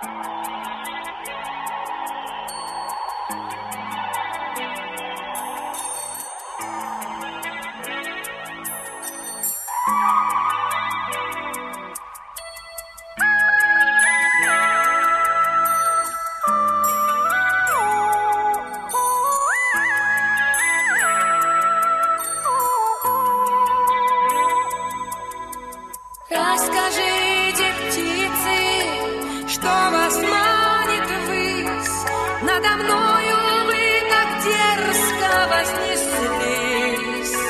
Расскажите, птицы, что вас манит ввысь, надо мною вы так дерзко вознеслись.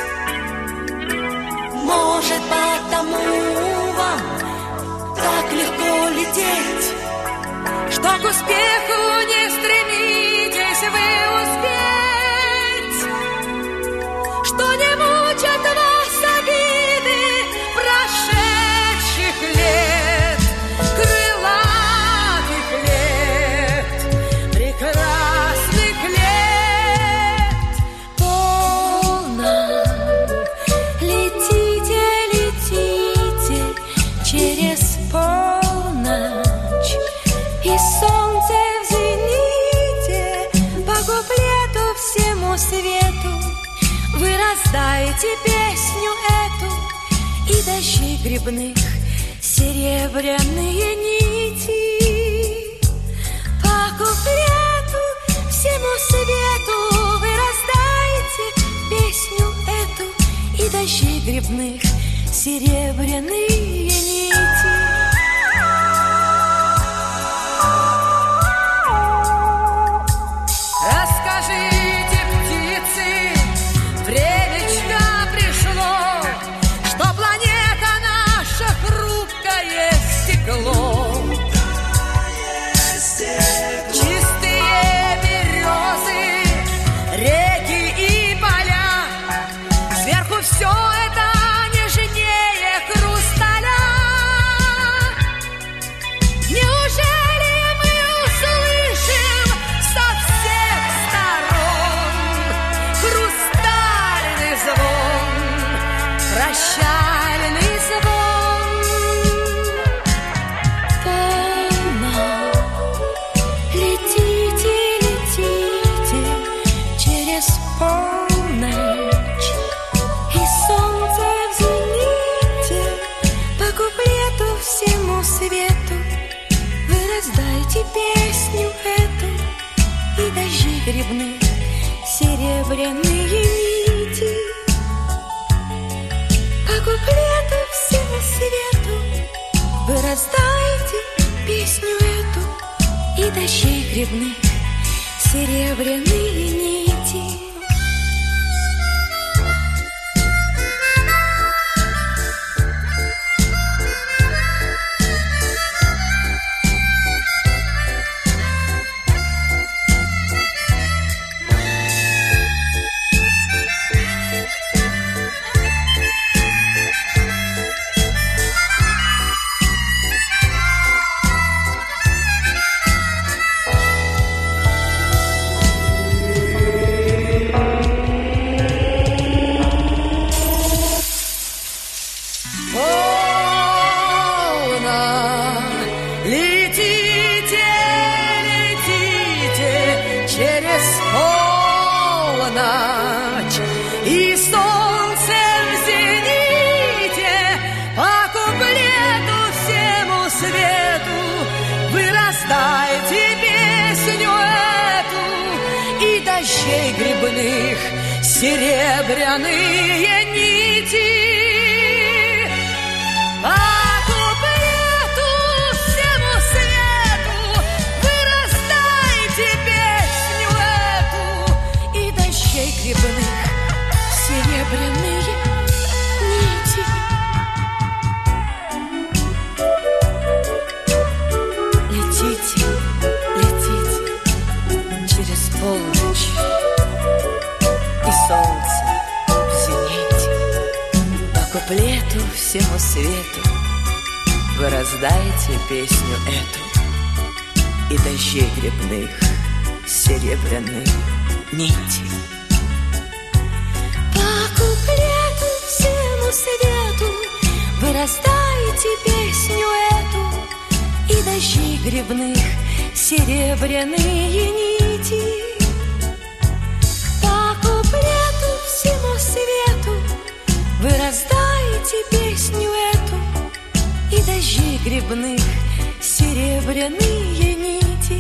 Может, потому вам так легко лететь, что к успеху не стремитесь вы успеть, что не мучат вас обиды прошедших лет, крылатых лет, прекрасных лет. полно. Летите, летите через полночь, и солнце в зените по куплету всему свету вы раздаете песню эту, и дожди грибных серебряные нити. По куплету всему свету вы раздаете песню эту, и дожди грибных серебряные нити. Расскажите, птицы, времечко пришло, что планета наша хрупкое стекло. Чистые березы, реки и поля, сверху все это нежнее хрусталя. Неужели мы услышим со всех сторон хрустальный звон, прощальный звон? Полно. Летите, летите через полночь, и солнце в зените по куплету всему свету вы раздайте песню эту, и дожди грибных серебряные нити. По куплету всему свету вы раздайте песню эту, и дожди грибных серебряные нити. Полно. Летите, летите через полночь, и солнце в зените по куплету всему свету вы раздайте песню эту, и дождей грибных серебряные нити. По куплету всему свету вы раздайте песню эту, и дождей грибных серебряные нити. Летите, летите через полночь, и солнце в зените по куплету всему свету вы раздайте песню эту, и дождей грибных серебряные нити. По куплету всему свету вы раздайте песню эту, и дождей грибных серебряные нити. По куплету всему свету вы раздайте песню эту, и дождей грибных серебряные нити.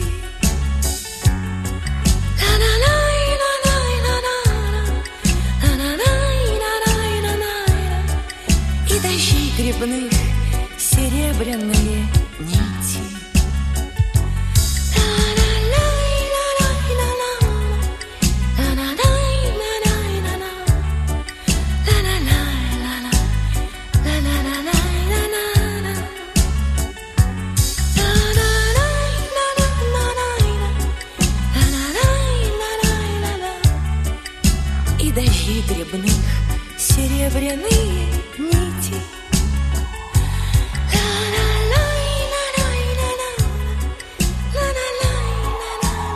И дождей грибных серебряные нити. И дождей грибных серебряные нити.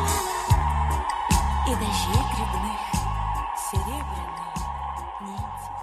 И дождей грибных серебряные нити.